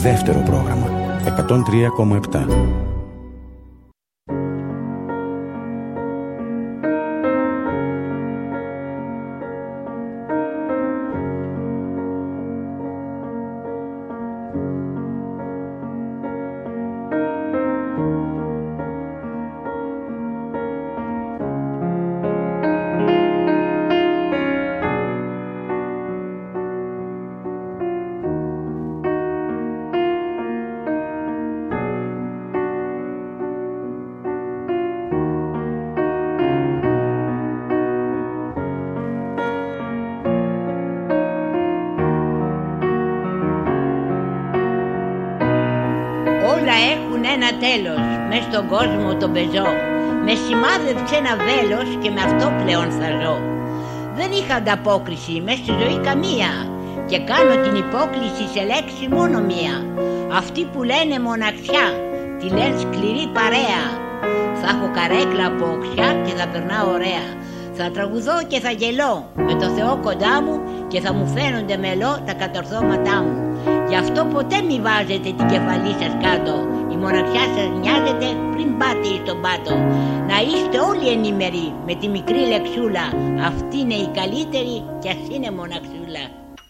Δεύτερο πρόγραμμα 103,7. Ένα τέλος, μες στον κόσμο τον πεζό. Με σημάδεψε ένα βέλος και με αυτό πλέον θα ζω. Δεν είχα ανταπόκριση μες στη ζωή καμία και κάνω την υπόκληση σε λέξη μόνο μία. Αυτοί που λένε μοναξιά, τη λένε σκληρή παρέα. Θα έχω καρέκλα από οξιά και θα περνάω ωραία. Θα τραγουδώ και θα γελώ με το Θεό κοντά μου και θα μου φαίνονται μελό τα κατορθώματά μου. Γι' αυτό ποτέ μη βάζετε την κεφαλή σας κάτω. Η μοναξιά σας νοιάζεται πριν πάτε στον πάτο. Να είστε όλοι ενήμεροι με τη μικρή λεξούλα. Αυτή είναι η καλύτερη κι ας είναι μοναξούλα.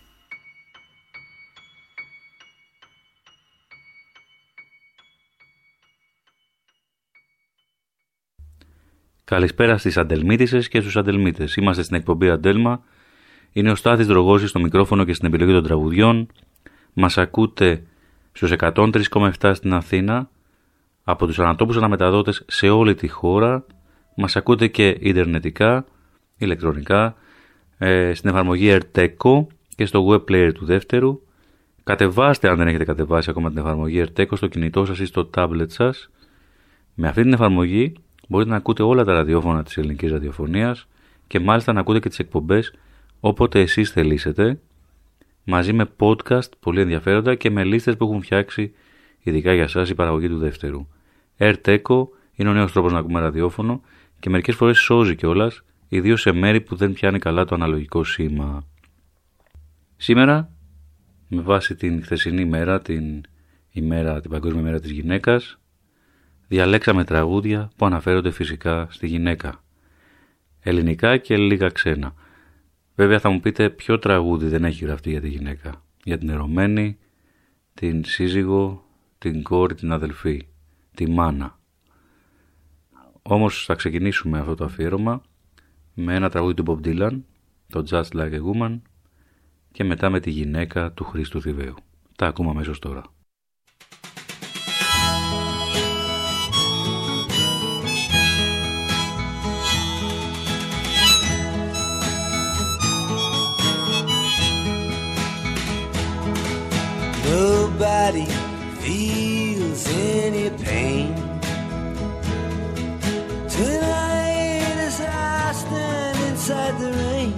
Καλησπέρα στις Αντελμίτισσες και στους Αντελμίτες. Είμαστε στην εκπομπή Αντέλμα. Είναι ο Στάθης Δρογώσης στο μικρόφωνο και στην επιλογή των τραγουδιών. Μας ακούτε στους 103,7 στην Αθήνα, από τους ανατόπους αναμεταδότες σε όλη τη χώρα. Μας ακούτε και ιντερνετικά, ηλεκτρονικά, στην εφαρμογή Erteco και στο web player του δεύτερου. Κατεβάστε, αν δεν έχετε κατεβάσει ακόμα την εφαρμογή Erteco, στο κινητό σας ή στο tablet σας. Με αυτή την εφαρμογή μπορείτε να ακούτε όλα τα ραδιόφωνα της ελληνικής ραδιοφωνίας και μάλιστα να ακούτε και τις εκπομπές όποτε εσείς θελήσετε, μαζί με podcast πολύ ενδιαφέροντα και με λίστες που έχουν φτιάξει ειδικά για σας η παραγωγή του δεύτερου. Erteco είναι ο νέος τρόπος να ακούμε ραδιόφωνο και μερικές φορές σώζει κιόλας, ιδίως σε μέρη που δεν πιάνει καλά το αναλογικό σήμα. Σήμερα, με βάση την χθεσινή ημέρα, την Παγκόσμια ημέρα της γυναίκας, διαλέξαμε τραγούδια που αναφέρονται φυσικά στη γυναίκα. Ελληνικά και λίγα ξένα. Βέβαια θα μου πείτε ποιο τραγούδι δεν έχει γραφτεί για τη γυναίκα. Για την ερωμένη, την σύζυγο, την κόρη, την αδελφή, τη μάνα. Όμως θα ξεκινήσουμε αυτό το αφιέρωμα με ένα τραγούδι του Bob Dylan, το Just Like a Woman, και μετά με τη γυναίκα του Χρήστου Θηβαίου. Τα ακούμε αμέσως τώρα. Nobody feels any pain tonight as I stand inside the rain.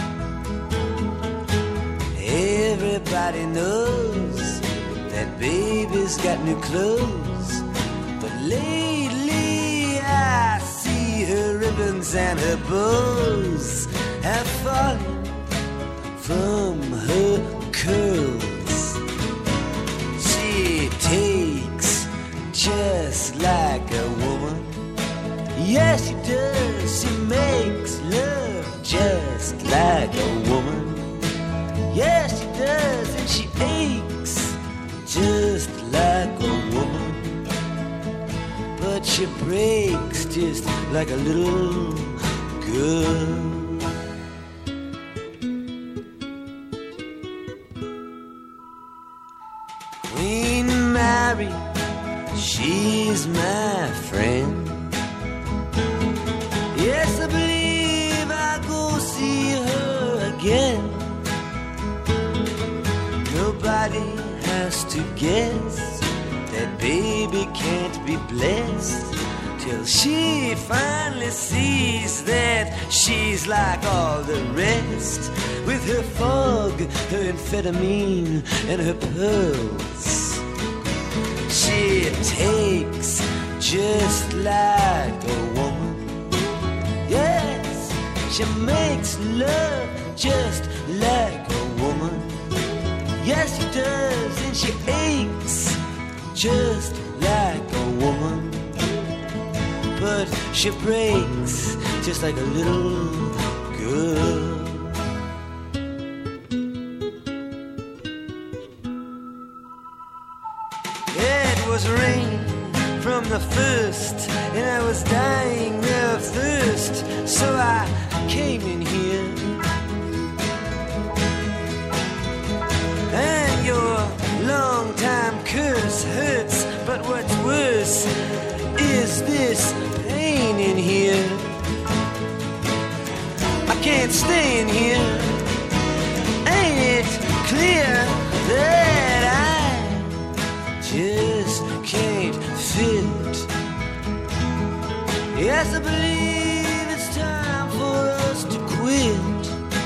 Everybody knows that baby's got new clothes, but lately I see her ribbons and her bows have fallen from her curls. Takes just like a woman. Yes, she does. She makes love just like a woman. Yes, she does. And she aches just like a woman. But she breaks just like a little girl. She's my friend. Yes, I believe I'll go see her again. Nobody has to guess that baby can't be blessed till she finally sees that she's like all the rest, with her fog, her amphetamine, and her pearls. She takes just like a woman. Yes, she makes love just like a woman. Yes, she does, and she aches just like a woman, but she breaks just like a little girl. It was rain from the first, and I was dying of thirst, so I came in here. And your long-time curse hurts, but what's worse is this pain in here. I can't stay in here. Ain't it clear that I just can't fit? Yes, I believe it's time for us to quit.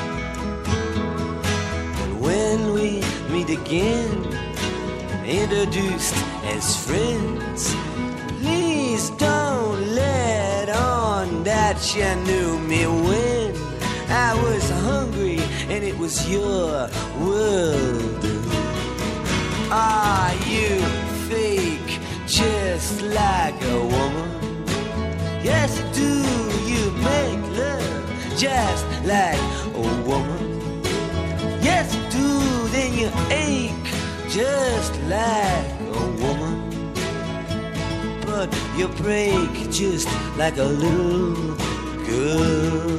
And when we meet again, introduced as friends, please don't let on that you knew me when I was hungry and it was your world. Are you fake just like a woman? Yes, you do. You make love just like a woman. Yes, you do. Then you ache just like a woman, but you break just like a little girl.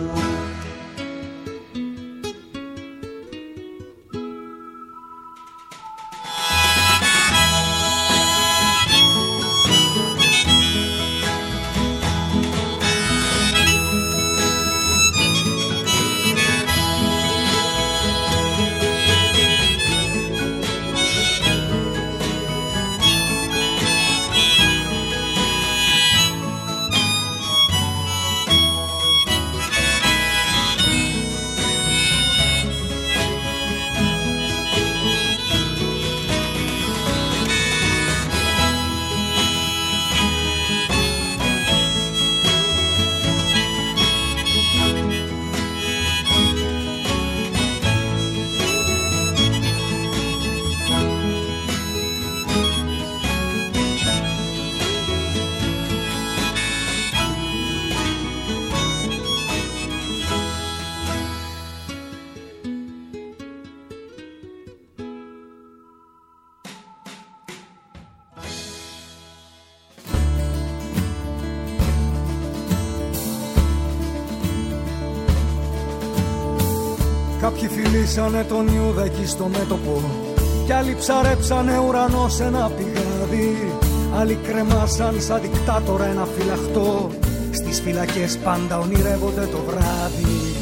Κάποιοι φιλήσανε τον Ιούδα εκεί στο μέτωπο, κι άλλοι ψαρέψανε ουρανό σε ένα πηγάδι. Άλλοι κρεμάσαν σαν δικτάτορα ένα φυλαχτό, στις φυλακές πάντα ονειρεύονται το βράδυ.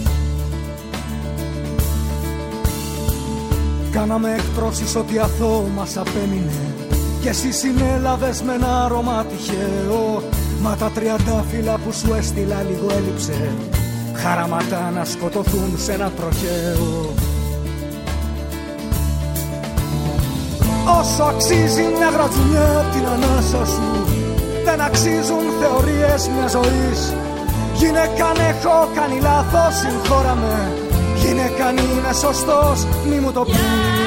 Κάναμε εκτρώσεις ότι αθώο μας απέμεινε, κι εσύ συνέλαβες με ένα άρωμα τυχαίο. Μα τα τριαντάφυλλα που σου έστειλα λίγο έλειψε, χαραματά να σκοτωθούν σε ένα τροχαίο. Όσο αξίζει μια γρατζουνιά απ' την ανάσα σου, δεν αξίζουν θεωρίες μια ζωής. Γυναίκαν έχω κάνει λάθος, συγχώρα με. Γυναίκαν είναι σωστός, μη μου το πεις.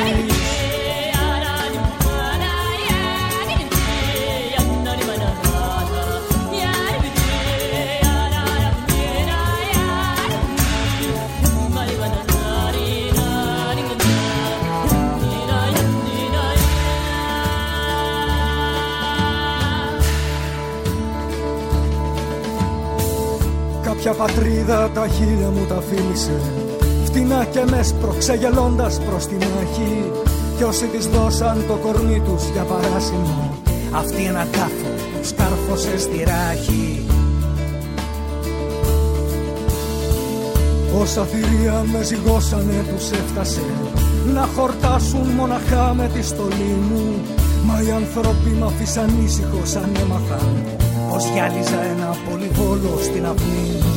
Κάποια πατρίδα τα χείλια μου τα φίλησε, φτηνά και με σπρώξε γελώντας προς τη μάχη. Κι όσοι της δώσαν το κορμί τους για παράσημο, αυτή ένα τάφο τους κάρφωσε στη ράχη. Όσα θηρία με ζυγώσανε τους έφτασε να χορτάσουν μοναχά με τη στολή μου. Μα οι άνθρωποι μ' αφήσαν ήσυχο σαν έμαθαν πως γυάλιζα ένα πολυβόλο στην αυνή μου.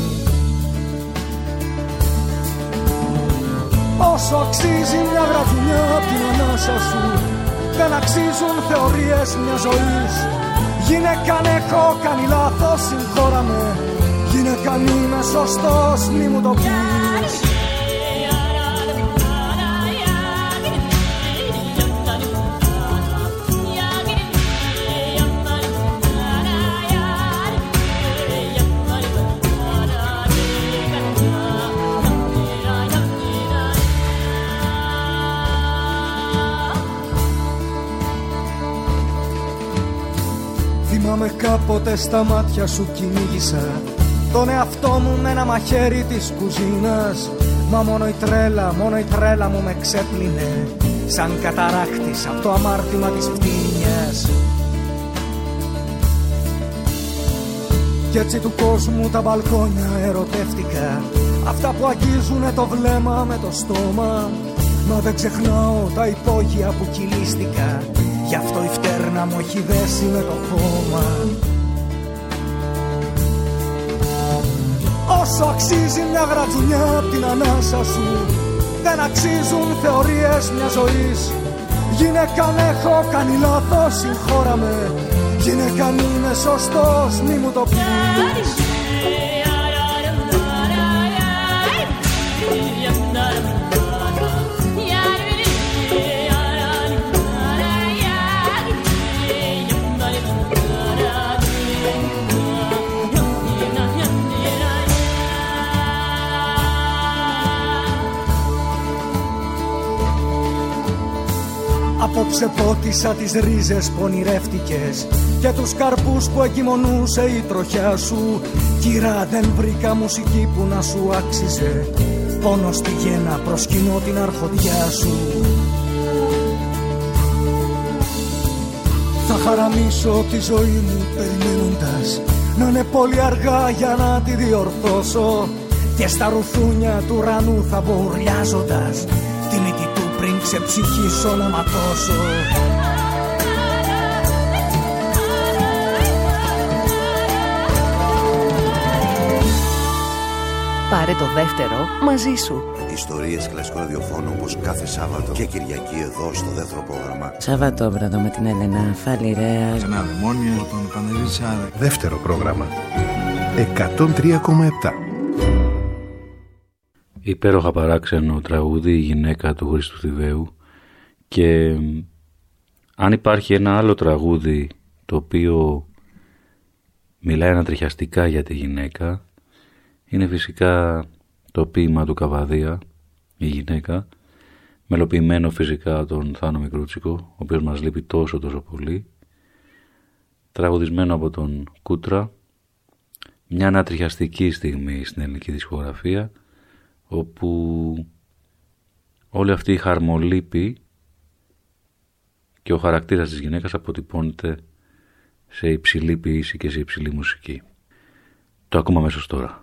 Όσο αξίζει μια γραφουνιά απ' την ανάσα σου, δεν αξίζουν θεωρίες μια ζωής. Γυναίκαν έχω κάνει λάθος, συγχώρα με. Γυναίκαν είμαι σωστός, μη μου το πεις. Θυμάμαι κάποτε στα μάτια σου κυνήγησα τον εαυτό μου με ένα μαχαίρι της κουζίνας. Μα μόνο η τρέλα μου με ξέπλυνε σαν καταράκτης από το αμάρτημα της φτύνιας. Κι έτσι του κόσμου τα μπαλκόνια ερωτεύτηκα, αυτά που αγγίζουνε το βλέμμα με το στόμα. Μα δεν ξεχνάω τα υπόγεια που κυλίστηκα, γι' αυτό η φτέρνα μου έχει δέσει με το χώμα. Όσο αξίζει μια γρατζουνιά απ' την ανάσα σου, δεν αξίζουν θεωρίες μια ζωής. Γυναίκα αν έχω κάνει λάθος, συγχώρα με. Γυναίκα αν είμαι σωστός, μη μου το πεις. Απόψε πότισα τις ρίζες που ονειρεύτηκες και τους καρπούς που εγκυμονούσε η τροχιά σου. Κυρά, δεν βρήκα μουσική που να σου άξιζε, πόνο στη γέννα προσκυνώ την αρχοντιά σου. Θα χαραμίσω τη ζωή μου περιμένοντας να είναι πολύ αργά για να τη διορθώσω, και στα ρουθούνια του ουρανού θα μπω ουρλιάζοντας τη μύτη του πριν ξεψυχήσω να ματώσω. Πάρε το δεύτερο μαζί σου. Ιστορίες κλασικού ραδιοφώνου όπως κάθε Σάββατο και Κυριακή εδώ στο δεύτερο πρόγραμμα. Σαββατόβραδο με την Έλενα Φαλιρέα. Ένα δαιμόνιο, τον Πανελίσσα. Δεύτερο πρόγραμμα 103,7. Υπέροχα παράξενο τραγούδι «Η γυναίκα» του Χρήστου Θηβαίου. Και αν υπάρχει ένα άλλο τραγούδι το οποίο μιλάει ανατριχιαστικά για τη γυναίκα, είναι φυσικά το ποίημα του Καβαδία, «Η γυναίκα», μελοποιημένο φυσικά από τον Θάνο Μικρούτσικο, ο οποίος μας λείπει τόσο πολύ, τραγουδισμένο από τον Κούτρα, μια ανατριχιαστική στιγμή στην ελληνική δισκογραφία, όπου όλη αυτή η χαρμολύπη και ο χαρακτήρας της γυναίκας αποτυπώνεται σε υψηλή ποίηση και σε υψηλή μουσική. Το ακούμε αμέσως τώρα.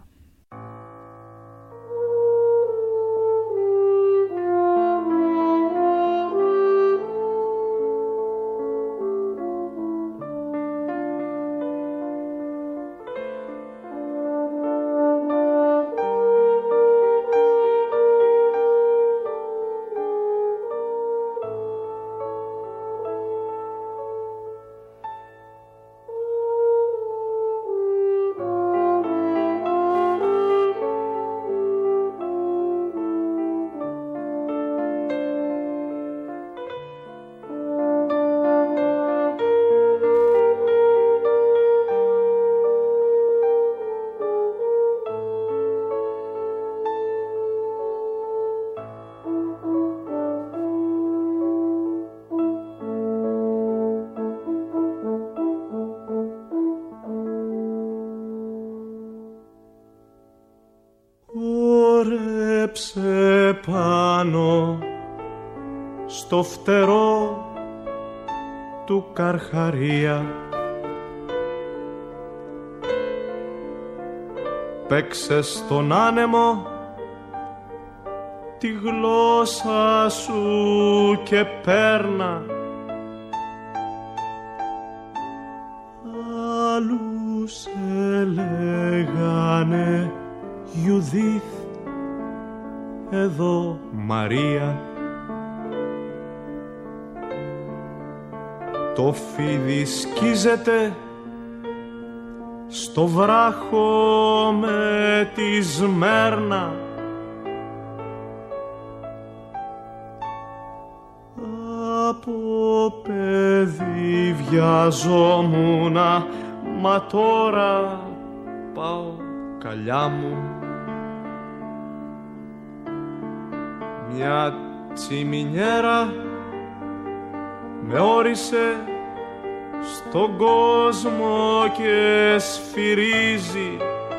Πάνω στο φτερό του Καρχαρία παίξε στον άνεμο τη γλώσσα σου και πέρνα. Άλλους έλεγανε Ιουδίθ, εδώ Μαρία. Το φίδι σκίζεται στο βράχο με τη Σμέρνα. Από παιδί βιαζόμουνα, μα τώρα πάω καλιά μου. Μια τσιμινιέρα με όρισε στον κόσμο και σφυρίζει.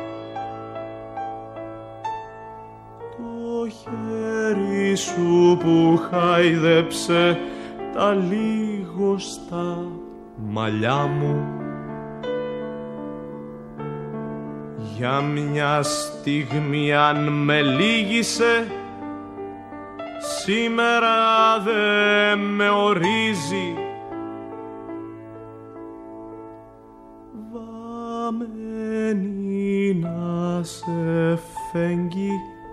Το χέρι σου που χάιδεψε τα λίγωστα μαλλιά μου, για μια στιγμή αν με λύγησε, σήμερα δε με ορίζει. Βαμμένη να σε φέγγει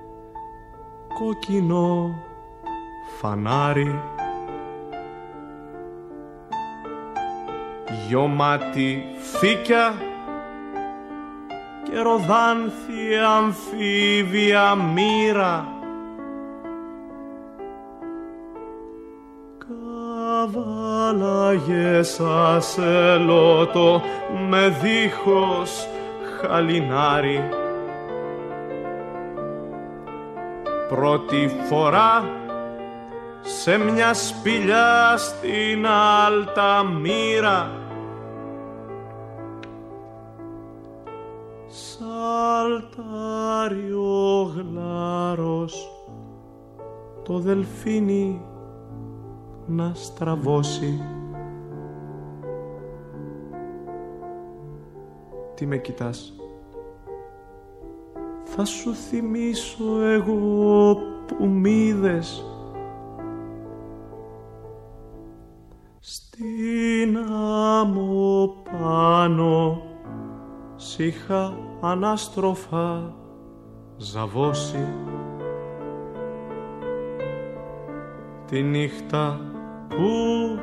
κόκκινο φανάρι, γιωμάτι φύκια και ροδάνθη αμφίβια μοίρα. Καβάλαγες ασελότο με δίχως χαλινάρι. Πρώτη φορά σε μια σπηλιά στην Αλταμύρα, σαλτάρει ο γλάρος το δελφίνι να στραβώσει. Τι με κοιτάς? Θα σου θυμίσω εγώ που μ' είδες στην άμμο πάνω, σ' είχα ανάστροφα ζαβώσει. Τη νύχτα που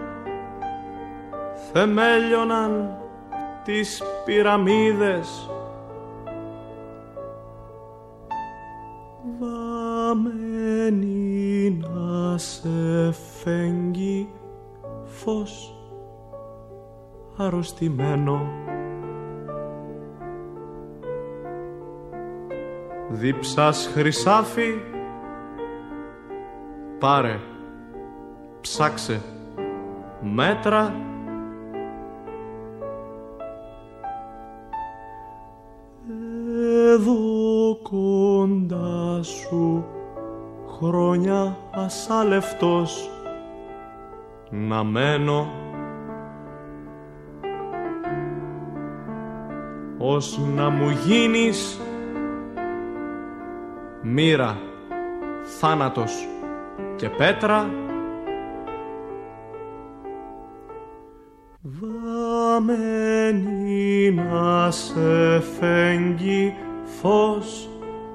θεμέλιωναν τις πυραμίδες, βαμμένη να σε φέγγει φως αρρωστημένο. Δίψας χρυσάφι, πάρε, ψάξε, μέτρα. Εδώ κοντά σου χρόνια ασάλευτος να μένω, ως να μου γίνεις μοίρα, θάνατος και πέτρα. Βαμμένη να σε φέγγει φως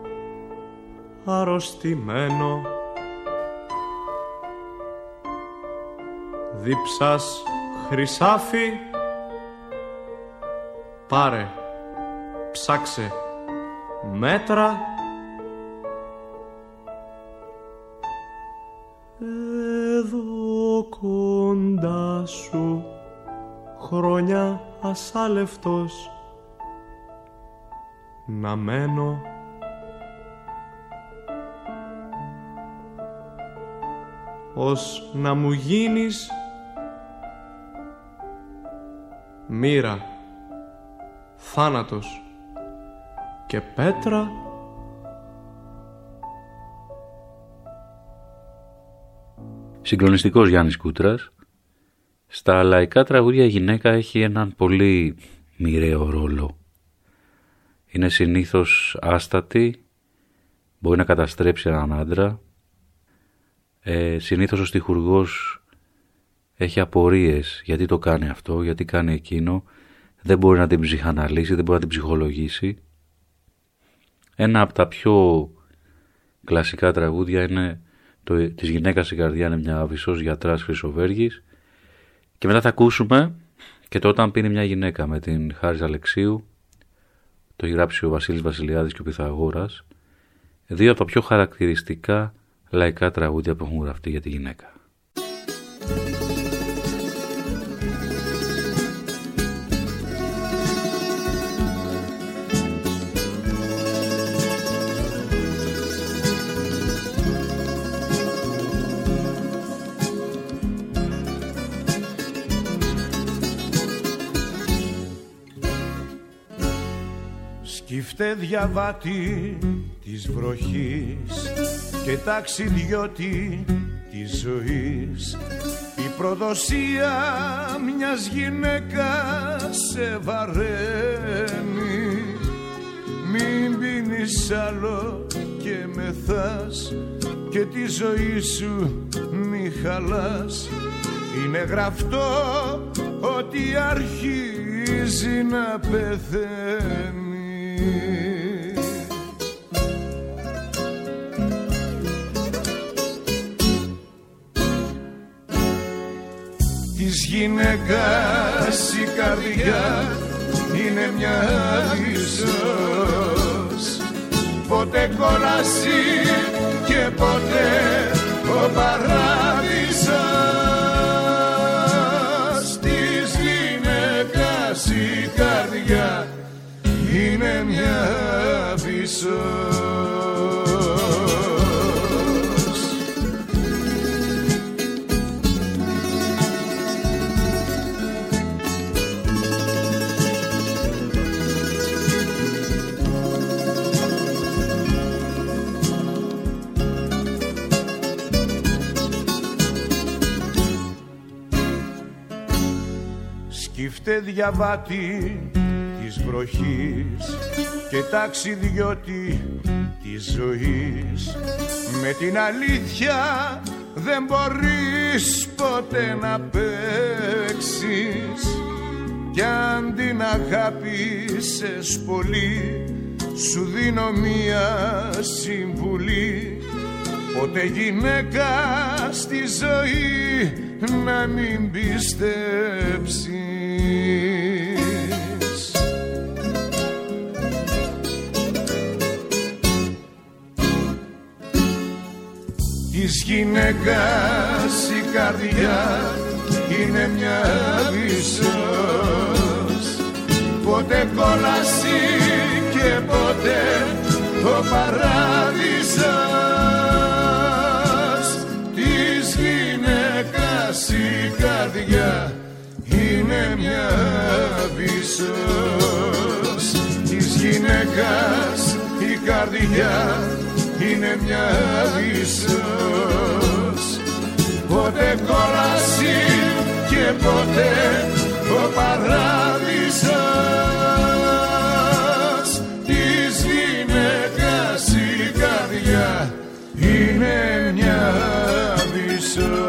αρρωστημένο. Δίψας χρυσάφι, πάρε, ψάξε, μέτρα. Εδώ κοντά σου χρόνια ασάλευτος να μένω. Ως να μου γίνεις μοίρα, θάνατος και πέτρα. Συγκλονιστικός Γιάννης Κούτρας. Στα λαϊκά τραγούδια η γυναίκα έχει έναν πολύ μοιραίο ρόλο. Είναι συνήθως άστατη, μπορεί να καταστρέψει έναν άντρα. Συνήθως ο στιχουργός έχει απορίες γιατί το κάνει αυτό, γιατί κάνει εκείνο. Δεν μπορεί να την ψυχαναλύσει, δεν μπορεί να την ψυχολογήσει. Ένα από τα πιο κλασικά τραγούδια είναι της γυναίκας η καρδιά είναι μια άβυσσος γιατράς Χρυσοβέργης. Και μετά θα ακούσουμε και το Όταν πίνει μια γυναίκα με την Χάρης Αλεξίου. Το έχει γράψει ο Βασίλης Βασιλιάδης και ο Πυθαγόρας. Δύο από τα πιο χαρακτηριστικά λαϊκά τραγούδια που έχουν γραφτεί για τη γυναίκα. Σκύφτε διαβάτη της βροχής και ταξιδιώτη της ζωής, η προδοσία μιας γυναίκας σε βαραίνει. Μην πίνεις άλλο και μεθάς και τη ζωή σου μη χαλάς. Είναι γραφτό ότι αρχίζει να πεθαίνει. Της γυναίκας η καρδιά είναι μια ίσως, ποτέ κόλαση και ποτέ ο παράδεισος. Της γυναίκας η καρδιά είναι μια ίσως. Σκύφτε διαβάτη της βροχής και ταξιδιώτη της ζωής, με την αλήθεια δεν μπορείς ποτέ να παίξεις, κι αν την αγάπησες πολύ σου δίνω μία συμβουλή, ποτέ γυναίκα στη ζωή να μην πιστέψεις. Της γυναίκας η καρδιά είναι μια ίσως, ποτέ κόλαση και ποτέ ο παράδεισος. Της γυναίκας η καρδιά είναι μια ίσως. Της γυναίκας η καρδιά είναι μια ίσως, ποτέ κόλαση και ποτέ ο παράδεισος. Της γυναίκας η καρδιά είναι μια ίσως.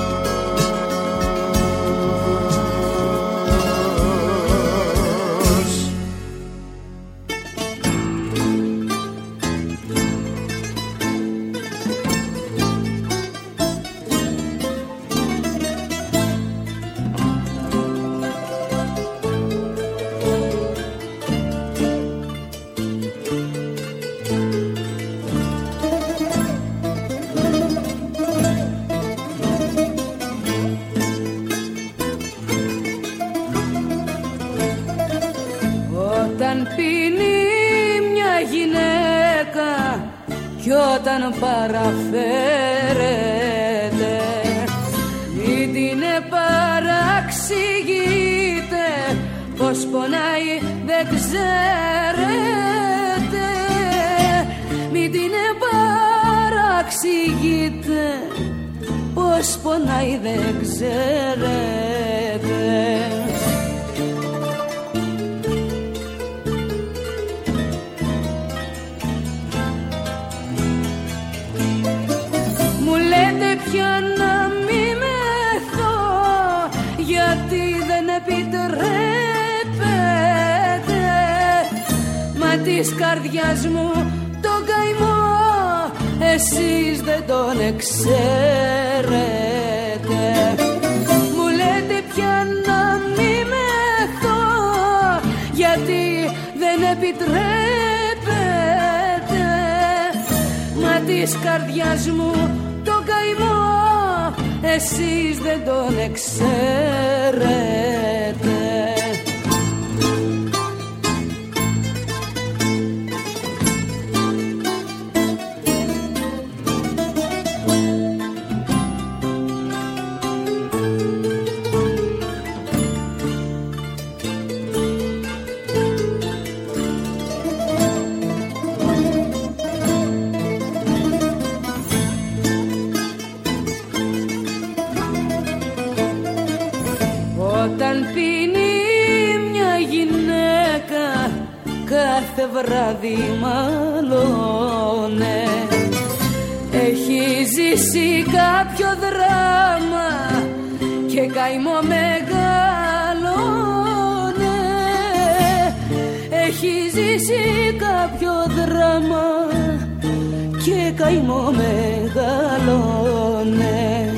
Κι όταν παραφέρεται μην την παραξηγείτε, πως πονάει δεν ξέρετε. Μην την παραξηγείτε, πως πονάει δεν ξέρετε. Πια να μη μεθώ, γιατί δεν επιτρέπετε. Μα της καρδιάς μου τον καημό εσείς δεν τον ξέρετε. Μου λέτε πια να μη μεθώ, γιατί δεν επιτρέπετε. Μα της καρδιάς μου τον καημό εσείς δεν τον ξέρετε. Όταν πίνει μια γυναίκα κάθε βράδυ μαλώνε. Έχει ζήσει κάποιο δράμα και καημό μεγαλώνε. Έχει ζήσει κάποιο δράμα και καημό μεγαλώνε.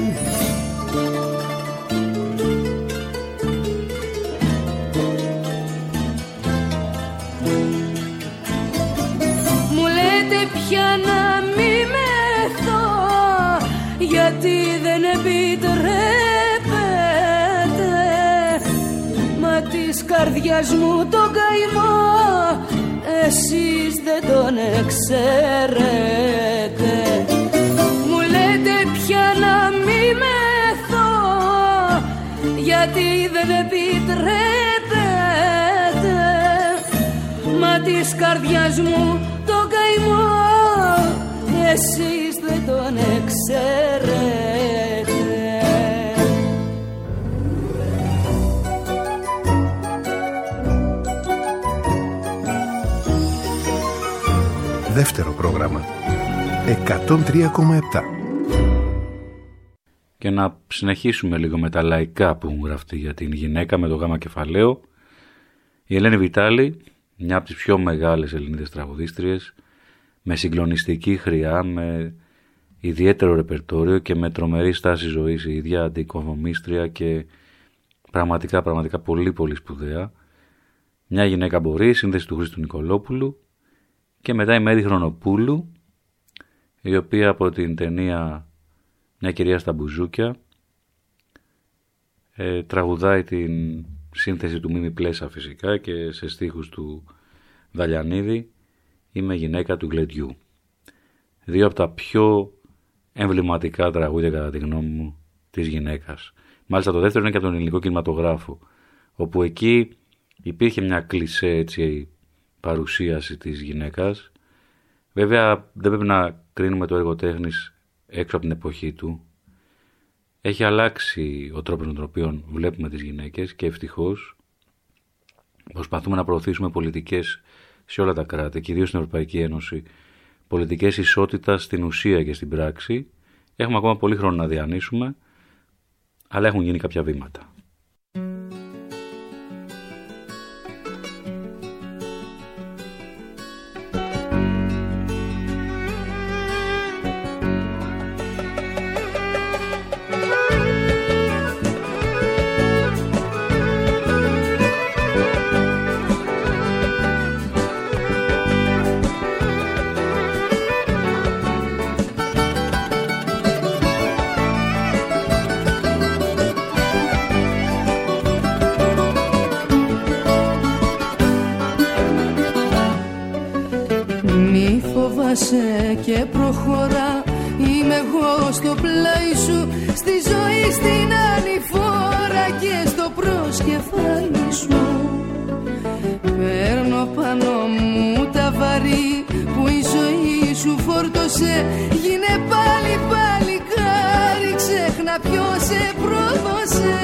Πια να μη μεθώ, γιατί δεν επιτρέπετε. Μα της καρδιάς μου τον καημό εσείς δεν τον εξαιρέτε. Μου λέτε πια να μη μεθώ, γιατί δεν επιτρέπετε. Μα της καρδιάς μου τον καημό εσείς δεν τον εξαιρέτε. Δεύτερο πρόγραμμα 103,7. Και να συνεχίσουμε λίγο με τα λαϊκά που έχουν γραφτεί για την γυναίκα με το γάμα κεφαλαίο. Η Ελένη Βιτάλη, μια από τις πιο μεγάλες Ελληνίδες τραγουδίστριες, με συγκλονιστική χρειά, με ιδιαίτερο ρεπερτόριο και με τρομερή στάση ζωής, η ίδια αντικονομίστρια και πραγματικά πολύ πολύ σπουδαία. Μια γυναίκα μπορεί, σύνδεση του Χρήστου Νικολόπουλου, και μετά η Μέρη Χρονοπούλου, η οποία από την ταινία «Μια κυρία στα μπουζούκια» τραγουδάει την σύνθεση του Μίμη Πλέσα φυσικά και σε στίχους του Δαλιανίδη, «Είμαι γυναίκα του γλεντιού». Δύο από τα πιο εμβληματικά τραγούδια κατά τη γνώμη μου της γυναίκας. Μάλιστα το δεύτερο είναι και από τον ελληνικό κινηματογράφο, όπου εκεί υπήρχε μια κλισέ έτσι παρουσίαση της γυναίκας. Βέβαια δεν πρέπει να κρίνουμε το έργο τέχνης έξω από την εποχή του. Έχει αλλάξει ο τρόπος με τον οποίο βλέπουμε τις γυναίκες και ευτυχώς προσπαθούμε να προωθήσουμε πολιτικές σε όλα τα κράτη και ιδίως στην Ευρωπαϊκή Ένωση, πολιτικές ισότητας στην ουσία και στην πράξη. Έχουμε ακόμα πολύ χρόνο να διανύσουμε, αλλά έχουν γίνει κάποια βήματα. Και προχωρά, είμαι εγώ στο πλάι σου, στη ζωή στην ανηφόρα και στο προσκεφάλι σου. Παίρνω πάνω μου τα βαρύ που η ζωή σου φόρτωσε. Γίνε πάλι παλικάρι, ξέχνα ποιος σε πρόδωσε.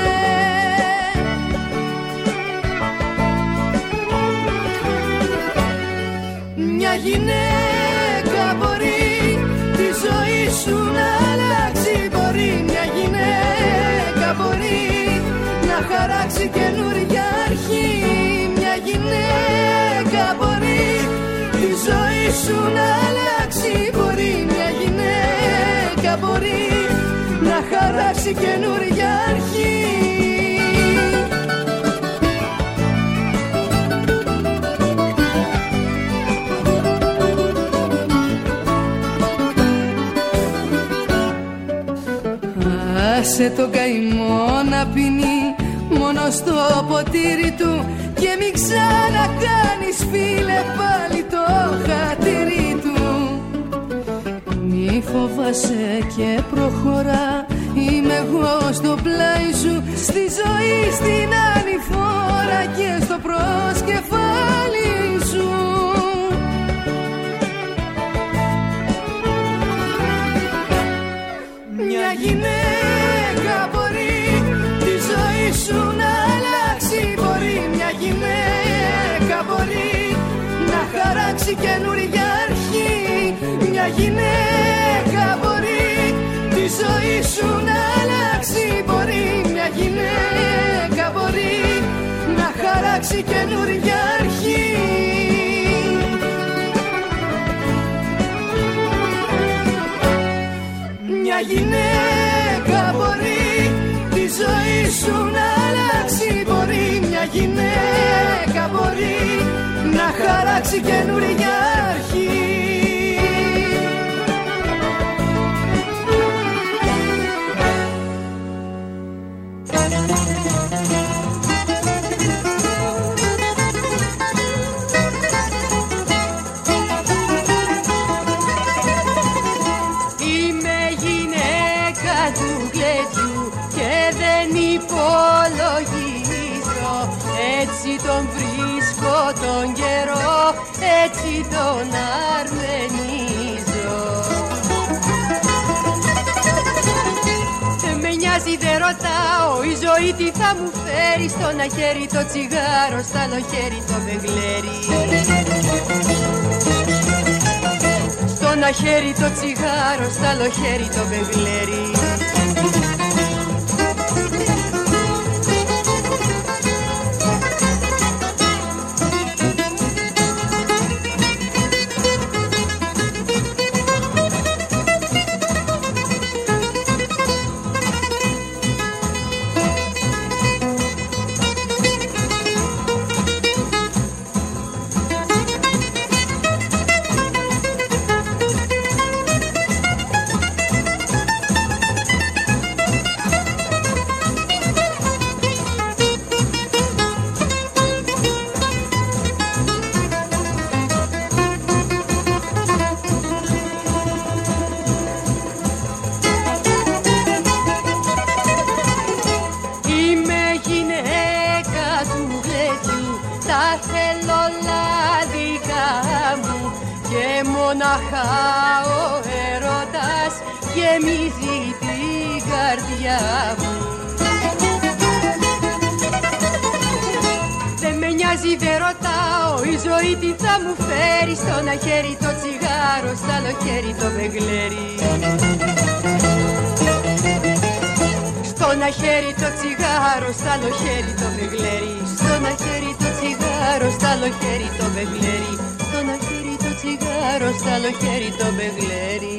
Μια γυναίκα μπορεί τη ζωή σου να αλλάξει. Μπορεί μια γυναίκα μπορεί να χαράξει καινούρια αρχή. Μια γυναίκα μπορεί τη ζωή σου να αλλάξει. Μπορεί μια γυναίκα μπορεί να χαράξει καινούρια αρχή. Άσε το καημό να πίνει μόνο στο ποτήρι του και μην ξανακάνεις φίλε πάλι το χατήρι του. Μη φοβάσαι και προχωρά, είμαι εγώ στο πλάι σου, στη ζωή στην ανηφόρα και στο προσκεφάλι σου. Μια γυναίκα μπορεί τη ζωή σου να αλλάξει. χαράξει καινούρια αρχή. Μια γυναίκα μπορεί τη ζωή σου να αλλάξει. Μπορεί μια γυναίκα μπορεί να χαράξει καινούρια αρχή. Μια γυναίκα μπορεί τη ζωή σου να αλλάξει. Μπορεί μια γυναίκα μπορεί να χαράξει καινούρια αρχή. Είμαι γυναίκα του γλέντιου και δεν υπολογίζω. Έτσι τον βρίσκω τον καιρό, έτσι τον αρμενίζω. Δεν με νοιάζει, δεν ρωτάω η ζωή τι θα μου φέρει. Στο ένα χέρι το τσιγάρο, στο άλλο χέρι το μπεγλέρι. Στο ένα χέρι το τσιγάρο, στο άλλο χέρι το μπεγλέρι. Μονάχα ο έρωτας γεμίζει την καρδιά μου. Δεν με νοιάζει, δεν ρωτάω η ζωή τι θα μου φέρει. Στο ένα χέρι το τσιγάρο, στο άλλο χέρι το μπεγλέρι. Στο ένα χέρι το τσιγάρο, στο άλλο χέρι το μπεγλέρι. Στο ένα χέρι το τσιγάρο, στο άλλο χέρι το μπεγλέρι. Στο ένα χέρι το τσιγάρο, στο άλλο χέρι το μπεγλέρι.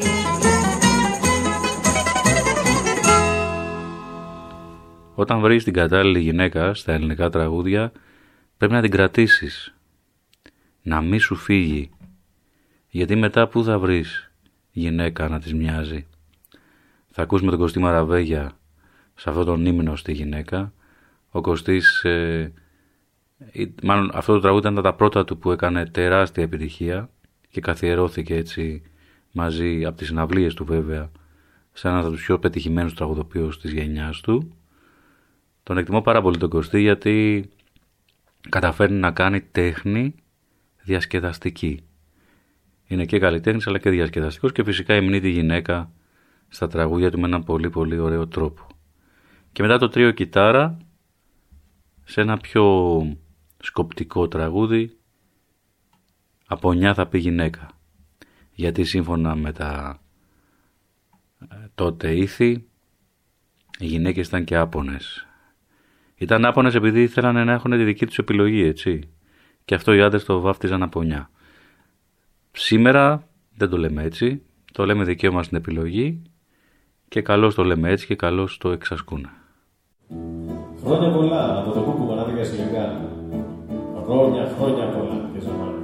Όταν βρεις την κατάλληλη γυναίκα στα ελληνικά τραγούδια, πρέπει να την κρατήσεις. Να μη σου φύγει. Γιατί μετά πού θα βρεις γυναίκα να της μοιάζει. Θα ακούσουμε τον Κωστή Μαραβέγια σε αυτόν τον ύμνο στη γυναίκα. Ο Κωστής, μάλλον αυτό το τραγούδι ήταν τα πρώτα του που έκανε τεράστια επιτυχία και καθιερώθηκε έτσι μαζί από τις συναυλίες του βέβαια σε έναν από τους πιο πετυχημένους τραγουδοποιούς της γενιάς του. Τον εκτιμώ πάρα πολύ τον Κωστή γιατί καταφέρνει να κάνει τέχνη διασκεδαστική. Είναι και καλλιτέχνης αλλά και διασκεδαστικός και φυσικά υμνεί τη γυναίκα στα τραγούδια του με έναν πολύ πολύ ωραίο τρόπο. Και μετά το τρίο κιτάρα σε ένα πιο σκοπτικό τραγούδι «Από νιά θα πει γυναίκα». Γιατί σύμφωνα με τα τότε ήθη οι γυναίκες ήταν και άπονες. Ήταν άπονες επειδή ήθελαν να έχουν τη δική τους επιλογή, έτσι. Και αυτό οι άντρες το βάφτιζαν από νιά. Σήμερα δεν το λέμε έτσι. Το λέμε δικαίωμα στην επιλογή και καλώς το λέμε έτσι και καλώς το εξασκούνε. Χρόνια πολλά από το κούκου Πανάδικα Σιλεγκά. Χρόνια πολλά και ζωμάνα.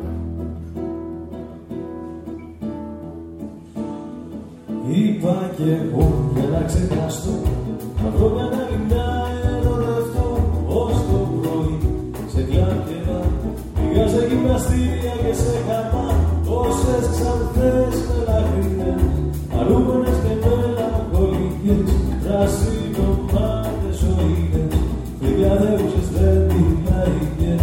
Είπα και εγώ για να ξεχαστώ, να βρω μια άλλη μια ερωτευτώ. Ως το πρωί σε κλάκερα, πήγα σε γυμναστήρια και σε χαμά. Τόσες ξανθές μελαχρινές, χαρούμενες και μελαγχολικές, πρασινομάτες ζωήνες, φιλιαδεύουσες βρετιλαϊκές.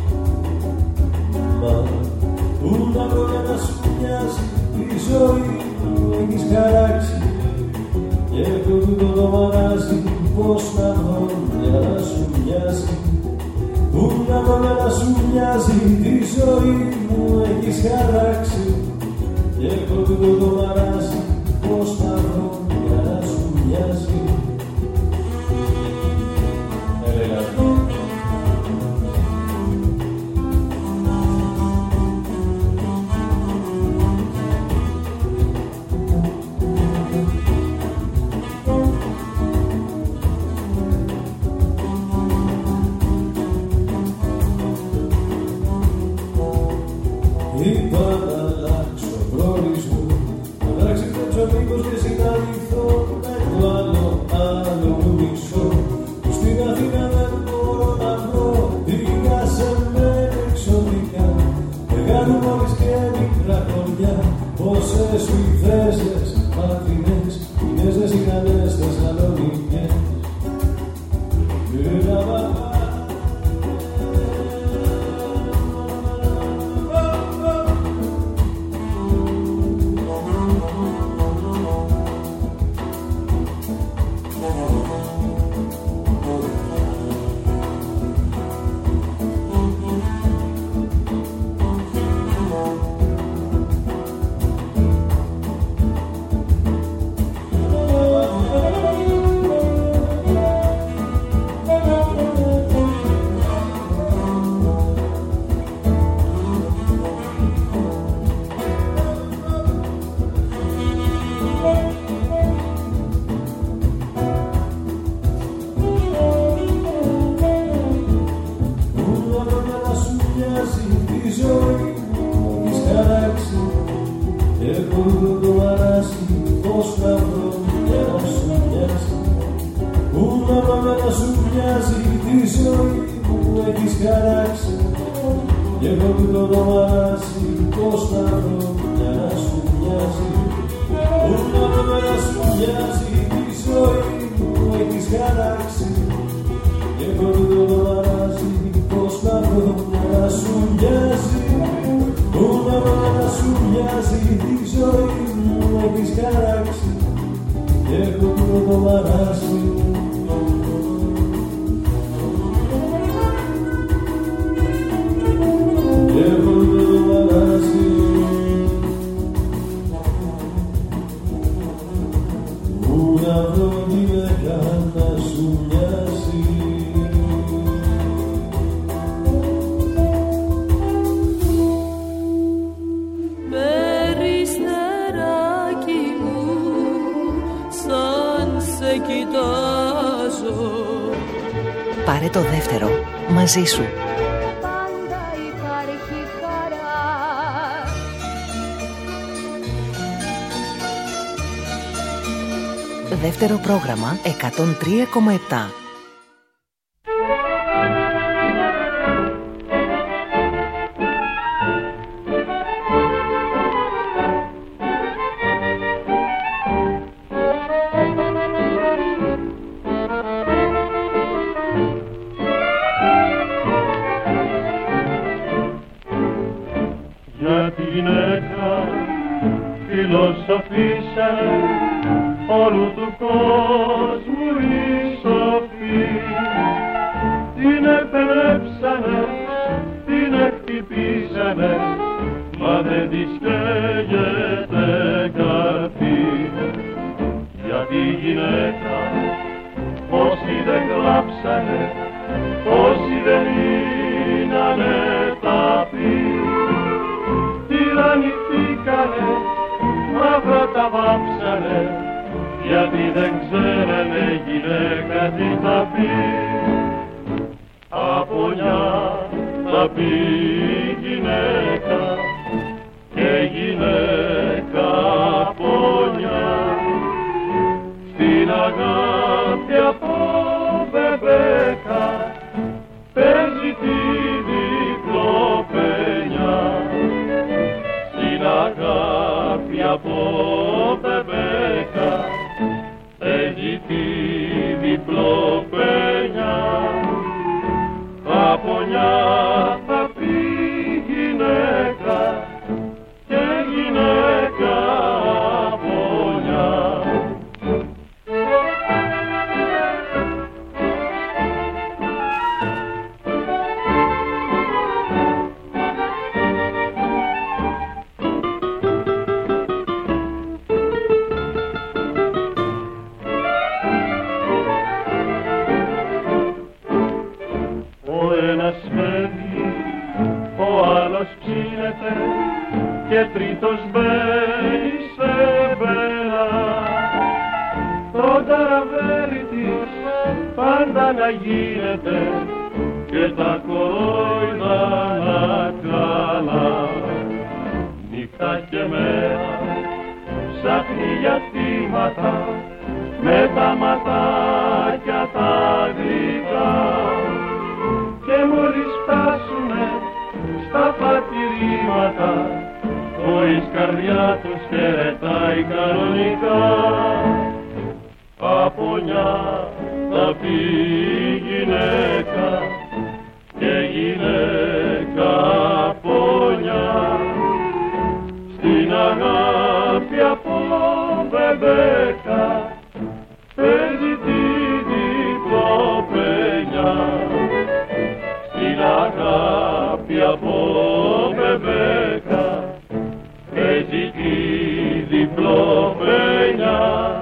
Μα πού να βρω για να σου μοιάζει τη ζωή που έχεις χαράξει, και έχω τούτο το μαγάζι, πώς να βρω για να σου μοιάζει. Πού να βρω για να σου μοιάζει τη ζωή μου έχεις χαράξει και έχω τούτο το μαράζι πως να βρω για να σου μοιάζει. Πάρε το δεύτερο μαζί σου. Πάντα υπάρχει χαρά. Δεύτερο πρόγραμμα 103,7. Όλου του κόσμου οι σοφοί την επελέψανε, την εκτυπήσανε, μα δεν της καίγεται καρφί. Γιατί η γυναίκα όσοι δεν κλάψανε, όσοι δεν μείνανε ταπεί, τυραννηθήκανε, μαύρα τα βάψανε, γιατί δεν ξέρανε γυναίκα τι θα πει. Από μια θα πει γυναίκα και γυναίκα από μια. Στην αγάπη από μπεμπέκα παίζει τη διπλοπενιά. Στην αγάπη από μπεμπέκα παίζει τη διπλοπενιά. Από μια θα πει γυναίκα και γυναίκα από μια. και τρίτος μπαίνει σε βέλα. Το ταραβέρι της πάντα να γίνεται και τα κορόιδα να καλά. Νύχτα και μέρα ψάχνει για θύματα με τα ματάκια τα γλυκά, και μόλις φτάσουνε στα πατηρήματα χωρίς καρδιά τους χαιρετάει κανονικά. Από νιά θα πει γυναίκα και γυναίκα από νιά, στην αγάπη από μπεμπέκα παίζει τη διπλοπενιά. Στην αγάπη από μπεμπέκα παίζει τη διπλοπενιά.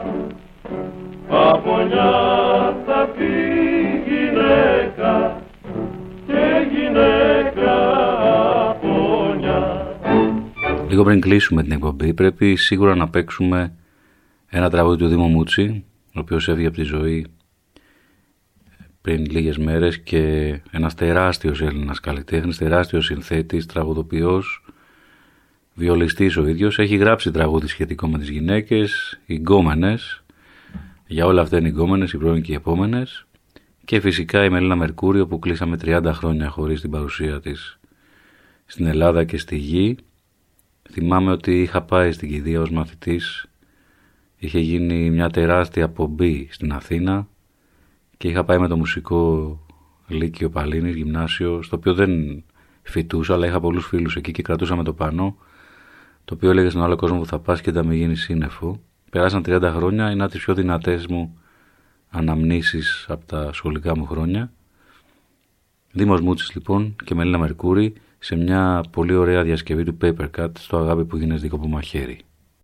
Από νιά θα πει γυναίκα και γυναίκα από νιά. Λίγο πριν κλείσουμε την εκπομπή πρέπει σίγουρα να παίξουμε ένα τραγούδι του Δήμο Μούτσι, ο οποίος έβγε από τη ζωή πριν λίγες μέρες, και ένας τεράστιος Έλληνας καλλιτέχνης, τεράστιος συνθέτης, τραγουδοποιός, βιολιστής ο ίδιος. Έχει γράψει τραγούδι σχετικό με τις γυναίκες, οι γκόμενες. Για όλα αυτά είναι οι γκόμενες, οι πρώην και οι επόμενες. Και φυσικά η Μελίνα Μερκούριο, που κλείσαμε 30 χρόνια χωρίς την παρουσία της στην Ελλάδα και στη γη. Θυμάμαι ότι είχα πάει στην κηδεία ως μαθητής. Είχε γίνει μια τεράστια πομπή στην Αθήνα και είχα πάει με το μουσικό Λύκειο Παλίνης, γυμνάσιο, στο οποίο δεν φοιτούσα, αλλά είχα πολλούς φίλους εκεί και κρατούσαμε το πανό, το οποίο έλεγε στον άλλο κόσμο που θα πας και θα με γίνει σύννεφο. Περάσαν 30 χρόνια, είναι από τις πιο δυνατές μου αναμνήσεις από τα σχολικά μου χρόνια. Δήμος Μούτσης λοιπόν και Μελίνα Μερκούρη σε μια πολύ ωραία διασκευή του Paper Cut στο Αγάπη που γίνες δίκοπο μαχαίρι.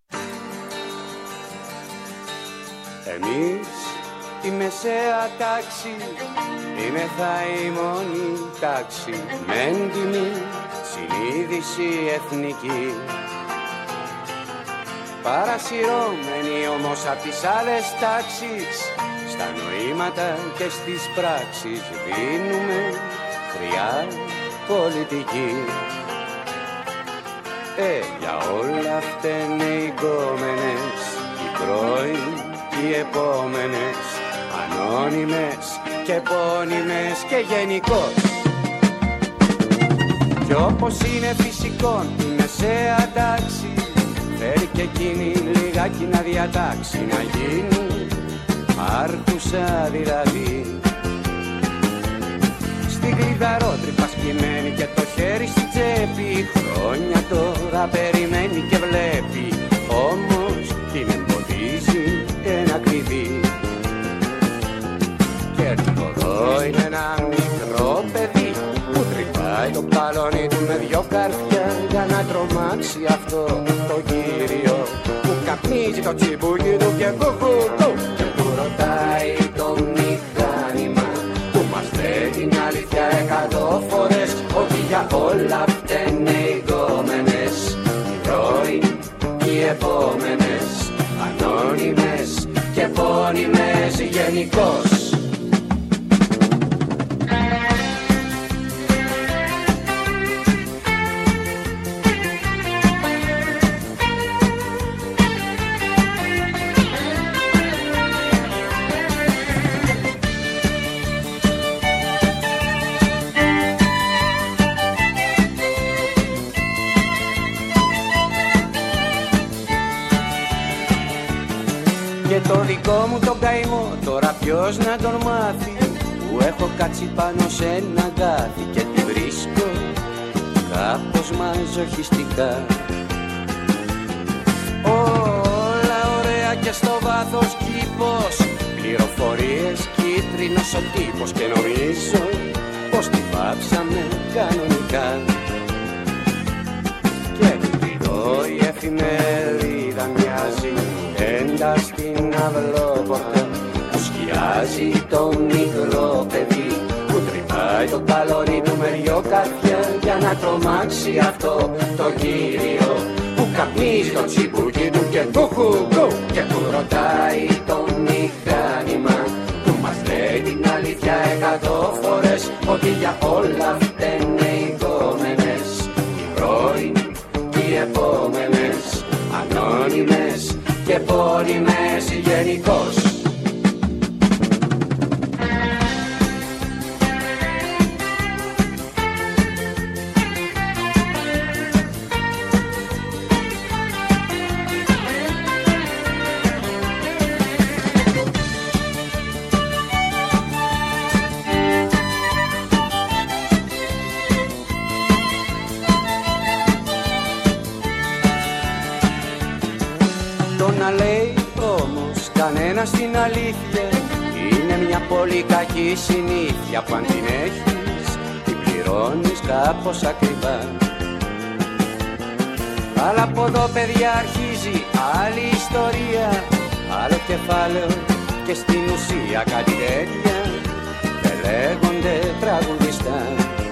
Εμείς τη μεσαία τάξη είναι θα η μόνη τάξη με έντιμη συνείδηση εθνική, παρασυρώμενοι όμως απ' τις άλλες τάξεις, στα νοήματα και στις πράξεις δίνουμε χρειά πολιτική. Για όλα φταίνε οι γκόμενες, οι πρώην και οι επόμενες, ανώνυμες και επώνυμες και γενικώς. Κι όπως είναι φυσικό η μεσαία τάξη θέλει και εκείνη λιγάκι να διατάξει, να γίνει άρχουσα δηλαδή. Στην κλειδαρότρυπα σκυμμένη και το χέρι στη τσέπη, χρόνια τώρα περιμένει και βλέπει, όμως την εμποδίζει ένα κλειδί. Και εδώ είναι ένα μικρό παιδί που τρυπάει το παλόνι του με δυο καρφιά για να τρομάξει αυτό το κύριο που καπνίζει το τσιμπούκι του και κουκουκου, και του ρωτάει το μηχάνημα που μας λέει την αλήθεια 100 φορές, ότι για όλα φταίνε οι γκόμενες, οι πρώην και οι επόμενες, ανώνυμες και επώνυμες γενικώς. Το δικό μου τον καημό τώρα ποιος να τον μάθει, που έχω κάτσει πάνω σε ένα γάθι και τη βρίσκω κάπως μαζοχιστικά. Όλα ωραία και στο βάθος κήπος, πληροφορίες κίτρινος ο τύπος, και νομίζω πως την πάψαμε κανονικά. Και εδώ η εφημερίδα μοιάζει έντα στην αυλόπορτα που σκιάζει το μικρό παιδί που τρυπάει το παλόνι του δυο καρδιά για να τρομάξει αυτό το κύριο που καπνίζει το τσιμπούκι του και κουκουκου και που ρωτάει το μηχάνημα που μας λέει την αλήθεια 100 φορές ότι για όλα φταίνε οι κόμενες, οι πρώην και οι επόμενες, ανώνυμες και επώνυμες γενικώς. Στην αλήθεια είναι μια πολύ κακή συνήθεια που αν την έχεις την πληρώνεις κάπως ακριβά. Αλλά από εδώ παιδιά αρχίζει άλλη ιστορία, άλλο κεφάλαιο και στην ουσία κάτι τέτοια δεν λέγονται τραγουδιστά.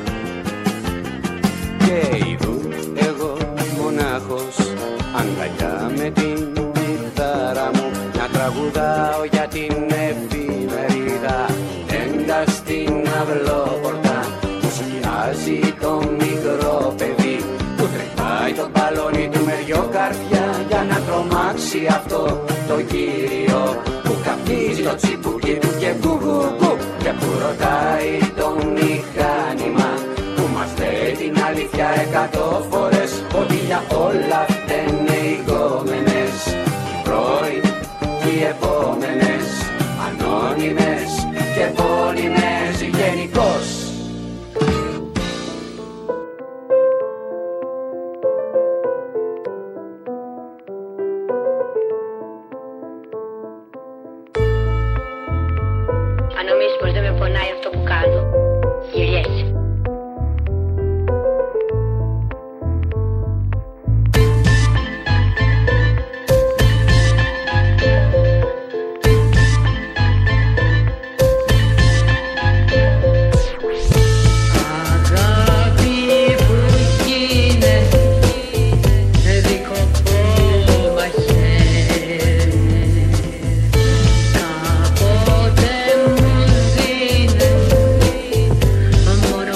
Και ειδού εγώ μονάχος αγκαλιά με την κιθάρα μου να τραγουδάω για την εφημερίδα, έντας στην αυλόπορτα που σκιάζει το μικρό παιδί που τρυπάει το μπαλόνι του με δυο καρδιά για να τρομάξει αυτό το κύριο που καπνίζει το τσιπούκι του και κουκουκου και που ρωτάει το μηχάνημα που μας λέει την αλήθεια 100 φορές ότι για όλα φταίνε οι γκόμενες, οι πρώην και οι επόμενες, ανώνυμες και επώνυμες γενικώς. Αν νομίζεις πως δεν με πονάει αυτό που κάνω, γυριέσαι. Amor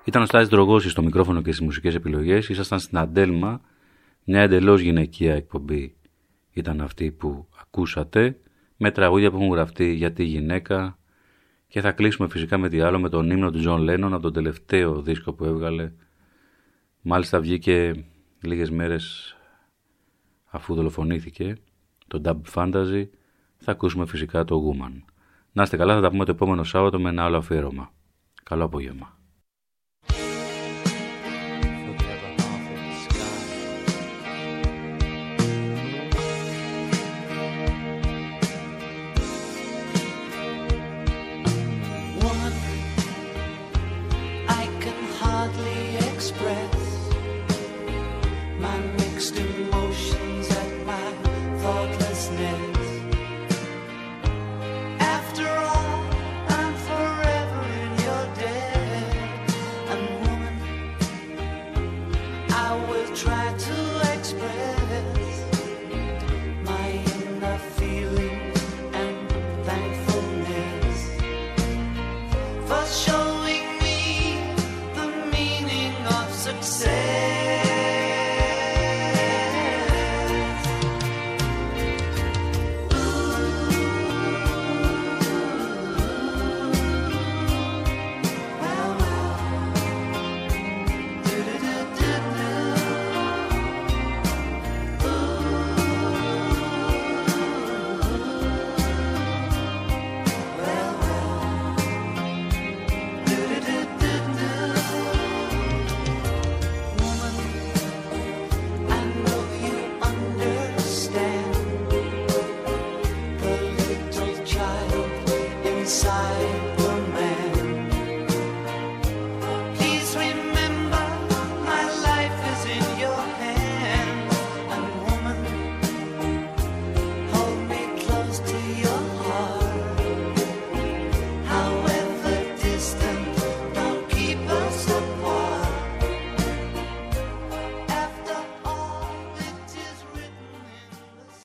Ήταν ο Στάθης Δρογώσης στο μικρόφωνο και στις μουσικές επιλογές. Ήσασταν στην Αντέλμα, μια εντελώς γυναικεία εκπομπή ήταν αυτή που ακούσατε, με τραγούδια που έχουν γραφτεί για τη γυναίκα, και θα κλείσουμε φυσικά με τι άλλο, με τον ύμνο του Τζον Λένον από τον τελευταίο δίσκο που έβγαλε. Μάλιστα βγήκε λίγες μέρες αφού δολοφονήθηκε, το Dub Fantasy. Θα ακούσουμε φυσικά το Woman. Να είστε καλά, θα τα πούμε το επόμενο Σάββατο με ένα άλλο αφιέρωμα. Καλό απόγευμα. Showing me the meaning of success.